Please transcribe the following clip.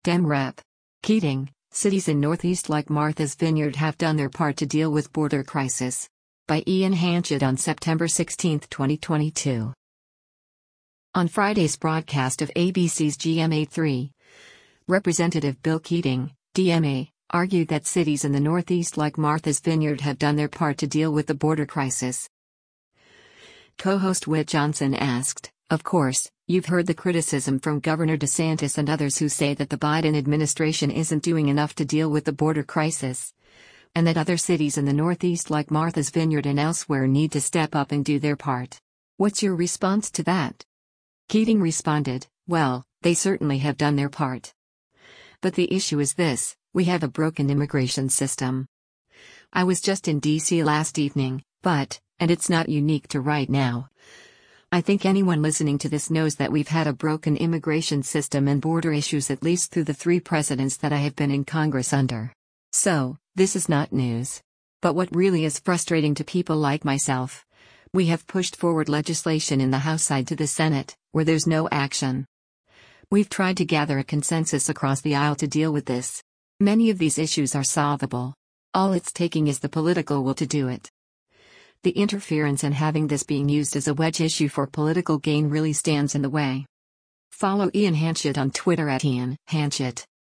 Dem Rep. Keating, cities in Northeast like Martha's Vineyard have done their part to deal with border crisis. By Ian Hanchett on September 16, 2022. On Friday's broadcast of ABC's GMA3, Representative Bill Keating, DMA, argued that cities in the Northeast like Martha's Vineyard have done their part to deal with the border crisis. Co-host Whit Johnson asked, "Of course, you've heard the criticism from Governor DeSantis and others who say that the Biden administration isn't doing enough to deal with the border crisis, and that other cities in the Northeast like Martha's Vineyard and elsewhere need to step up and do their part. What's your response to that?" Keating responded, "Well, they certainly have done their part. But the issue is this: we have a broken immigration system. I was just in D.C. last evening, and it's not unique to right now. I think anyone listening to this knows that we've had a broken immigration system and border issues at least through the 3 presidents that I have been in Congress under. So, this is not news. But what really is frustrating to people like myself, we have pushed forward legislation in the House side to the Senate, where there's no action. We've tried to gather a consensus across the aisle to deal with this. Many of these issues are solvable. All it's taking is the political will to do it. The interference and having this being used as a wedge issue for political gain really stands in the way." Follow Ian Hanchett on Twitter @IanHanchett.